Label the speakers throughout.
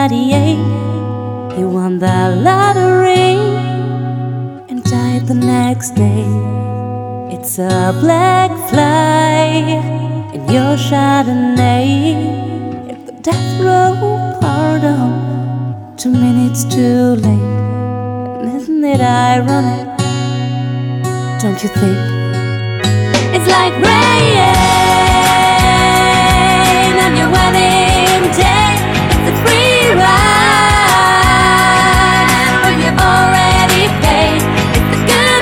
Speaker 1: 1998, he won the lottery and died the next day. It's a black fly in your Chardonnay. If the death row pardon, 2 minutes too late. And isn't it ironic? Don't you think? It's like rain on your wedding day. It's a free ride when you already paid. It's the good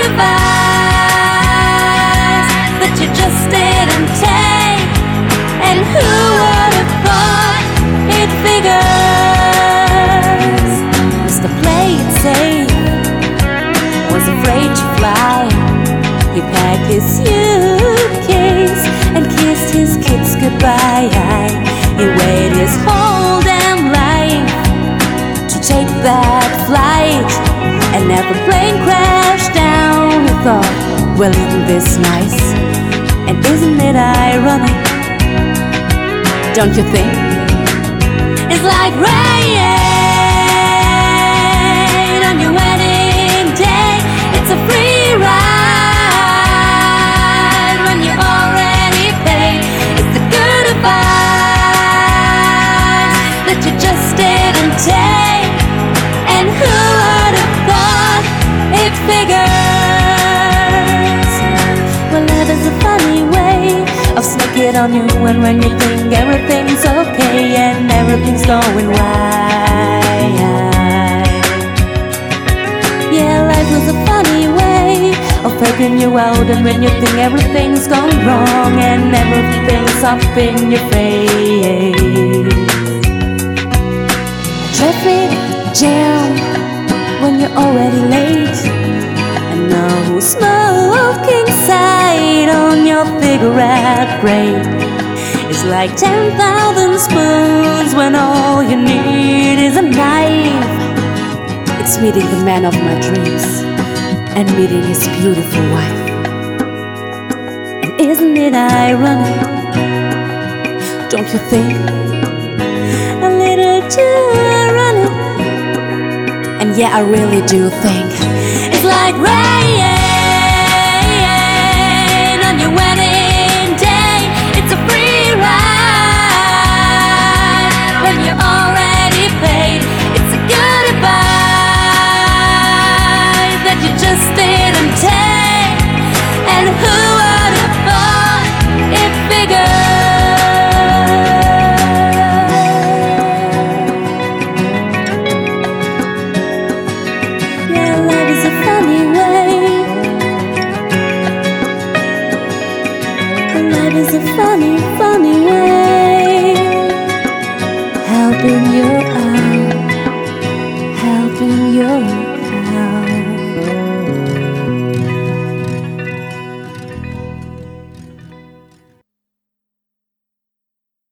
Speaker 1: advice that you just didn't take. And who would have thought it figures? Mr. Play It Safe was afraid to fly. He packed his suitcase and kissed his kids goodbye. He waited his whole damn life to take that flight. And never plane crashed down. He thought, well, isn't this nice? And isn't it ironic? Don't you think? It's like rain on your wedding day. It's a free ride when you already paid. It's the good advice that you just didn't take. And who would have thought it figures? Well, that is a funny way of sneak it on you. And when you think everything's okay and everything's going right, yeah, life was a funny way of faking you out. And when you think everything's gone wrong and everything's up in your face. Traffic jam when you're already late, and no smoking sight on your cigarette break. It's like 10,000 spoons when all you need is a knife. It's meeting the man of my dreams and meeting his beautiful wife. And isn't it ironic? Don't you think? A little too ironic. And yeah, I really do think it's like rain on your wedding day. It's a free ride when you're